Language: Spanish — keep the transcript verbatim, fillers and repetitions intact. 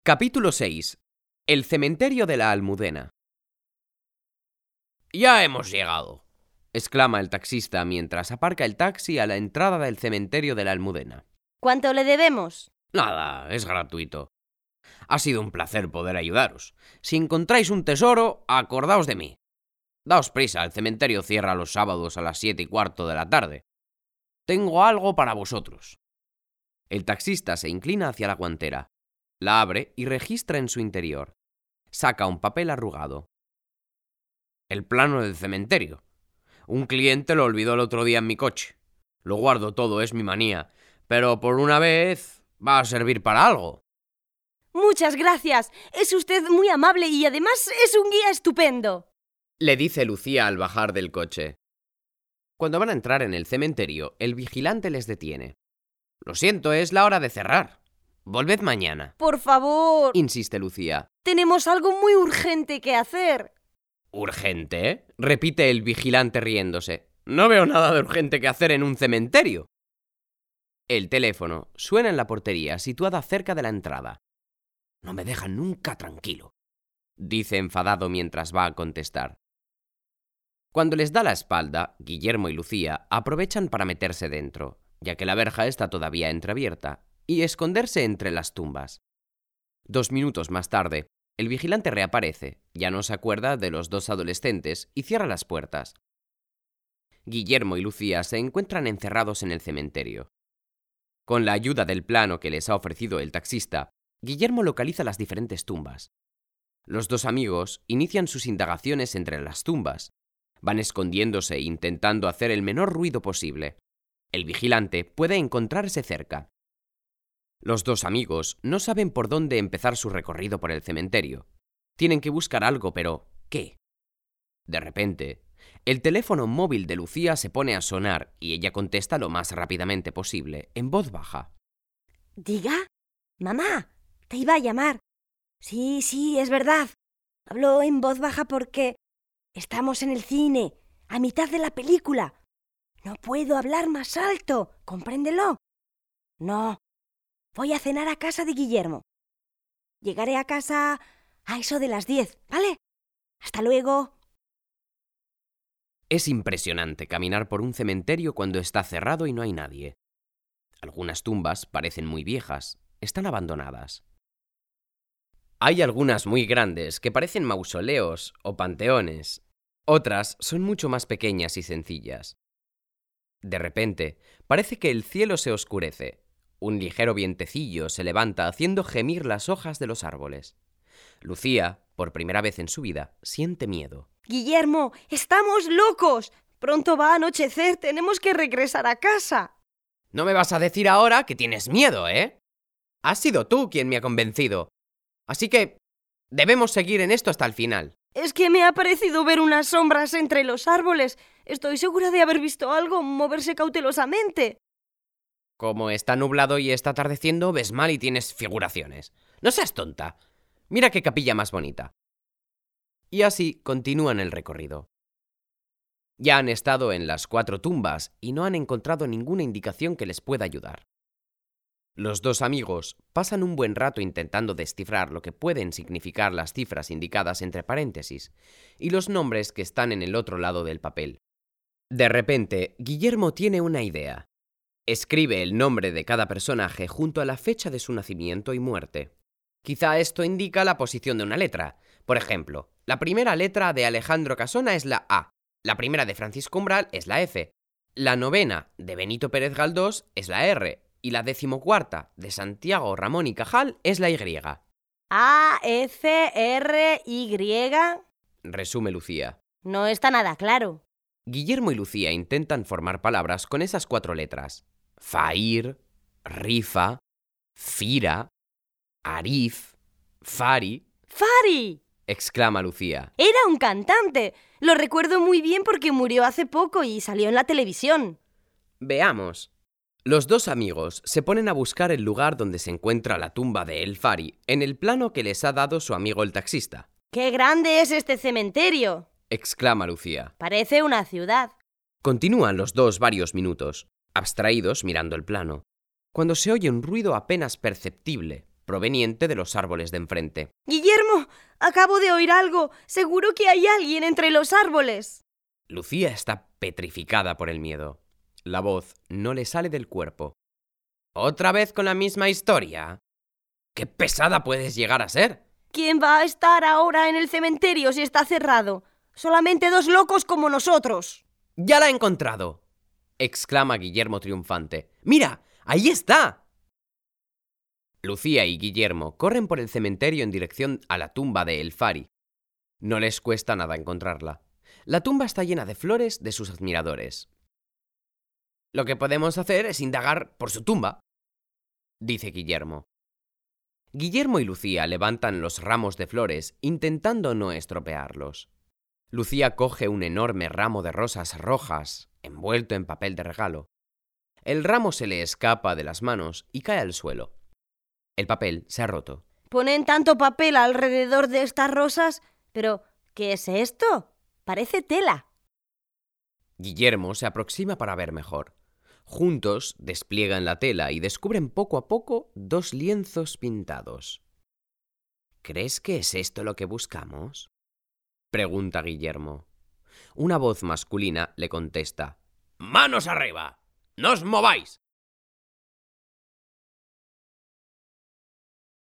Capítulo seis. El cementerio de la Almudena. «Ya hemos llegado», exclama el taxista mientras aparca el taxi a la entrada del cementerio de la Almudena. ¿Cuánto le debemos? Nada, es gratuito. Ha sido un placer poder ayudaros. Si encontráis un tesoro, acordaos de mí. Daos prisa, el cementerio cierra los sábados a las siete y cuarto de la tarde. Tengo algo para vosotros. El taxista se inclina hacia la guantera, la abre y registra en su interior. Saca un papel arrugado. El plano del cementerio. Un cliente lo olvidó el otro día en mi coche. Lo guardo todo, es mi manía, pero por una vez va a servir para algo. Muchas gracias. Es usted muy amable y además es un guía estupendo. Le dice Lucía al bajar del coche. Cuando van a entrar en el cementerio, el vigilante les detiene. Lo siento, es la hora de cerrar. Volved mañana. Por favor. Insiste Lucía. Tenemos algo muy urgente que hacer. ¿Urgente? Repite el vigilante riéndose. No veo nada de urgente que hacer en un cementerio. El teléfono suena en la portería situada cerca de la entrada. No me dejan nunca tranquilo, dice enfadado mientras va a contestar. Cuando les da la espalda, Guillermo y Lucía aprovechan para meterse dentro, ya que la verja está todavía entreabierta, y esconderse entre las tumbas. Dos minutos más tarde, el vigilante reaparece, ya no se acuerda de los dos adolescentes y cierra las puertas. Guillermo y Lucía se encuentran encerrados en el cementerio. Con la ayuda del plano que les ha ofrecido el taxista, Guillermo localiza las diferentes tumbas. Los dos amigos inician sus indagaciones entre las tumbas. Van escondiéndose e intentando hacer el menor ruido posible. El vigilante puede encontrarse cerca. Los dos amigos no saben por dónde empezar su recorrido por el cementerio. Tienen que buscar algo, pero ¿qué? De repente, el teléfono móvil de Lucía se pone a sonar y ella contesta lo más rápidamente posible, en voz baja. ¿Diga? Mamá, te iba a llamar. Sí, sí, es verdad. Hablo en voz baja porque estamos en el cine, a mitad de la película. No puedo hablar más alto, ¿compréndelo? No, voy a cenar a casa de Guillermo. Llegaré a casa a eso de las diez, ¿vale? Hasta luego. Es impresionante caminar por un cementerio cuando está cerrado y no hay nadie. Algunas tumbas parecen muy viejas, están abandonadas. Hay algunas muy grandes que parecen mausoleos o panteones. Otras son mucho más pequeñas y sencillas. De repente, parece que el cielo se oscurece. Un ligero vientecillo se levanta haciendo gemir las hojas de los árboles. Lucía, por primera vez en su vida, siente miedo. Guillermo, estamos locos. Pronto va a anochecer, tenemos que regresar a casa. No me vas a decir ahora que tienes miedo, ¿eh? Has sido tú quien me ha convencido. Así que debemos seguir en esto hasta el final. Es que me ha parecido ver unas sombras entre los árboles. Estoy segura de haber visto algo moverse cautelosamente. Como está nublado y está atardeciendo, ves mal y tienes figuraciones. No seas tonta. Mira qué capilla más bonita. Y así continúan el recorrido. Ya han estado en las cuatro tumbas y no han encontrado ninguna indicación que les pueda ayudar. Los dos amigos pasan un buen rato intentando descifrar lo que pueden significar las cifras indicadas entre paréntesis y los nombres que están en el otro lado del papel. De repente, Guillermo tiene una idea. Escribe el nombre de cada personaje junto a la fecha de su nacimiento y muerte. Quizá esto indica la posición de una letra. Por ejemplo, la primera letra de Alejandro Casona es la A, la primera de Francisco Umbral es la F, la novena de Benito Pérez Galdós es la R, y la decimocuarta de Santiago Ramón y Cajal es la Y. A, F, R, Y... resume Lucía. No está nada claro. Guillermo y Lucía intentan formar palabras con esas cuatro letras. Fair, rifa, fira, arif, fari... ¡Fari! exclama Lucía. Era un cantante. Lo recuerdo muy bien porque murió hace poco y salió en la televisión. Veamos. Los dos amigos se ponen a buscar el lugar donde se encuentra la tumba de El Fari en el plano que les ha dado su amigo el taxista. ¡Qué grande es este cementerio!, exclama Lucía. Parece una ciudad. Continúan los dos varios minutos, abstraídos mirando el plano, cuando se oye un ruido apenas perceptible, proveniente de los árboles de enfrente. Guillermo, acabo de oír algo. Seguro que hay alguien entre los árboles. Lucía está petrificada por el miedo. La voz no le sale del cuerpo. ¿Otra vez con la misma historia? ¡Qué pesada puedes llegar a ser! ¿Quién va a estar ahora en el cementerio si está cerrado? Solamente dos locos como nosotros. ¡Ya la he encontrado!, exclama Guillermo triunfante. ¡Mira! ¡Ahí está! Lucía y Guillermo corren por el cementerio en dirección a la tumba de El Fari. No les cuesta nada encontrarla. La tumba está llena de flores de sus admiradores. Lo que podemos hacer es indagar por su tumba, dice Guillermo. Guillermo y Lucía levantan los ramos de flores intentando no estropearlos. Lucía coge un enorme ramo de rosas rojas envuelto en papel de regalo. El ramo se le escapa de las manos y cae al suelo. El papel se ha roto. Ponen tanto papel alrededor de estas rosas, pero ¿qué es esto? Parece tela. Guillermo se aproxima para ver mejor. Juntos despliegan la tela y descubren poco a poco dos lienzos pintados. ¿Crees que es esto lo que buscamos?, pregunta Guillermo. Una voz masculina le contesta. ¡Manos arriba! ¡No os mováis!